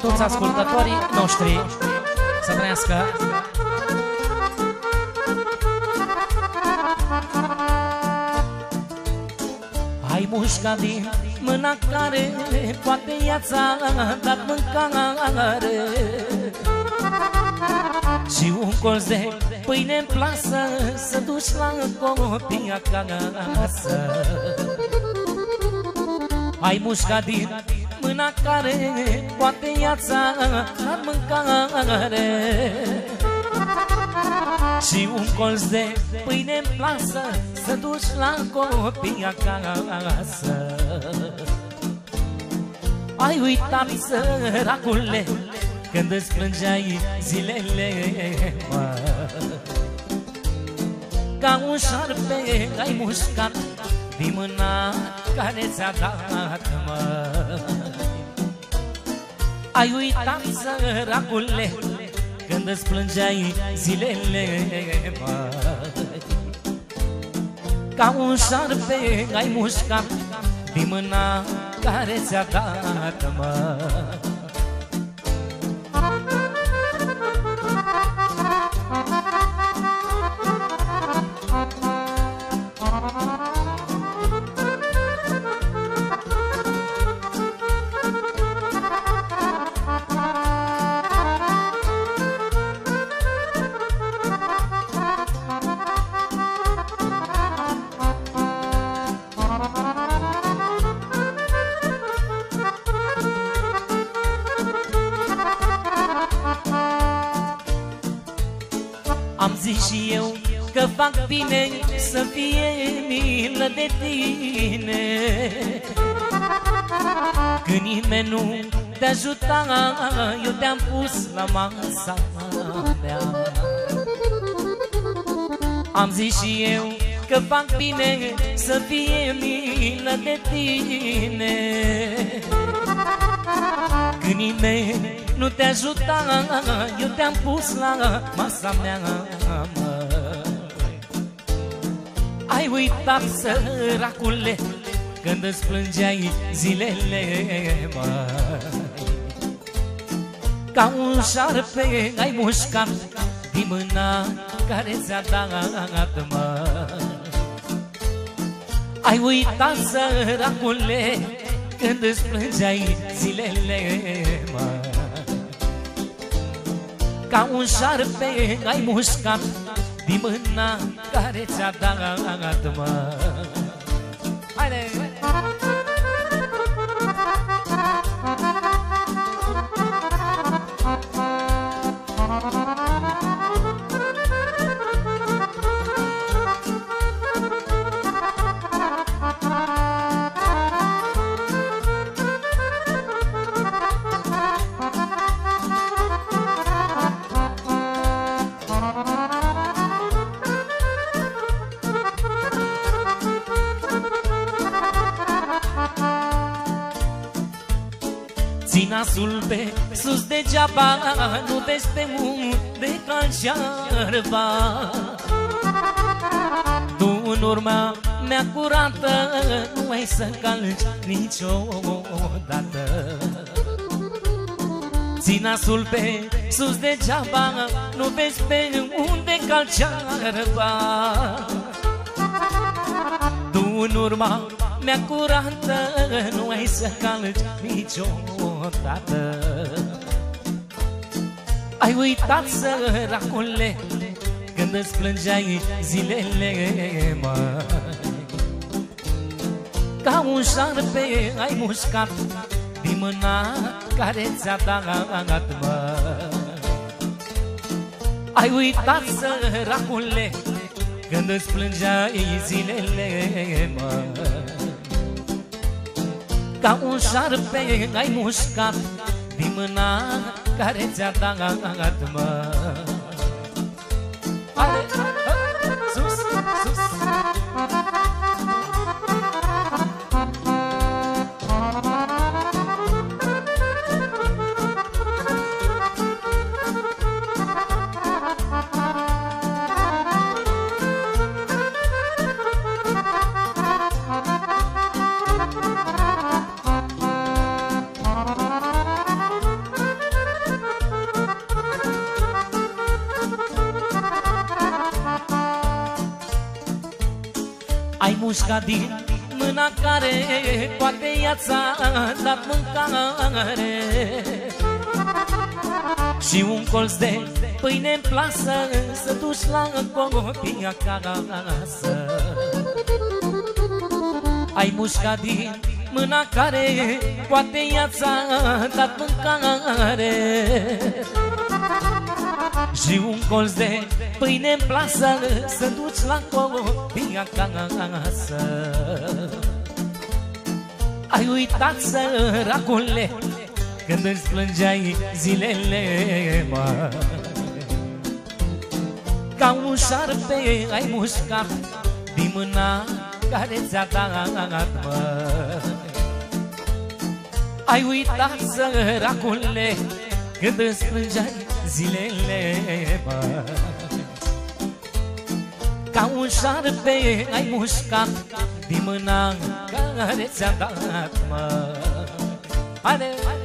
toți ascultătorii noștri. Să trăiască! Ai mușcat din mâna care poate ea-ți-a dat mâncare și un colț de pâine în plasă să duci la copii acasă. Ai mușcat din mâna care poate ea-ți-a dat mâncare și un colț de pâine în plasă să duci la copii acasă. Ai uitat, săracule, când îți plângeai zilele, mă. Ca un șarpe ai mușcat din mâna care ți-a dat, mă. Ai uitat, săracule, când îți plângeai zilele, mă. Ca un șarpe ai mușcat din mâna care ți-a dat, mă. Am zis și eu că fac bine să fie milă de tine, când nimeni nu te ajuta, eu te-am pus la masa mea. Am zis și eu că fac bine să fie milă de tine, când nimeni nu te ajuta, eu te-am pus la masa mea, mă. Ai uitat, săracule, când îți plângeai zilele, mă. Ca un șarpe ai mușcat din mâna care ți-a dat, mă. Ai uitat, săracule, când îți plângeai zilele, mă. Ca un șarpe ai mușcat din mâna care ți-a dat, mă. Haide! Ții nasul pe sus degeaba, nu vezi pe unde calci iarba. Tu în urma mea curată nu ai să calci niciodată. Ții nasul pe sus degeaba, nu vezi pe unde calci iarba. Tu în urma mea curată nu ai să calci niciodată. Ai uitat, săracule, când îți plângeai zilele, mă. Ca un șarpe ai mușcat din mâna care ți-a dat, mă. Ai uitat, săracule, când îți plângeai zilele, mă. Ca un șarpe ai mușcat din mâna care ți-a dat, mă. Haide, sus, sus! Ai mușcat din mâna care poate ea-ți-a dat mâncare și un colț de pâine în plasă să duci la copii acasă. Ai mușcat din mâna care poate ea-ți-a dat mâncare și un colț de pâine în plasă să duci la copii acasă. Ai uitat, săracule, când îți plângeai zilele, mă, ca un șarpe ai mușcat din mâna care ți-a dat, mă. Ai uitat, săracule, când îți plângeai zilele, mă, ca un șarpe ai mușcat din mâna care ți-a dat, mă. Haide!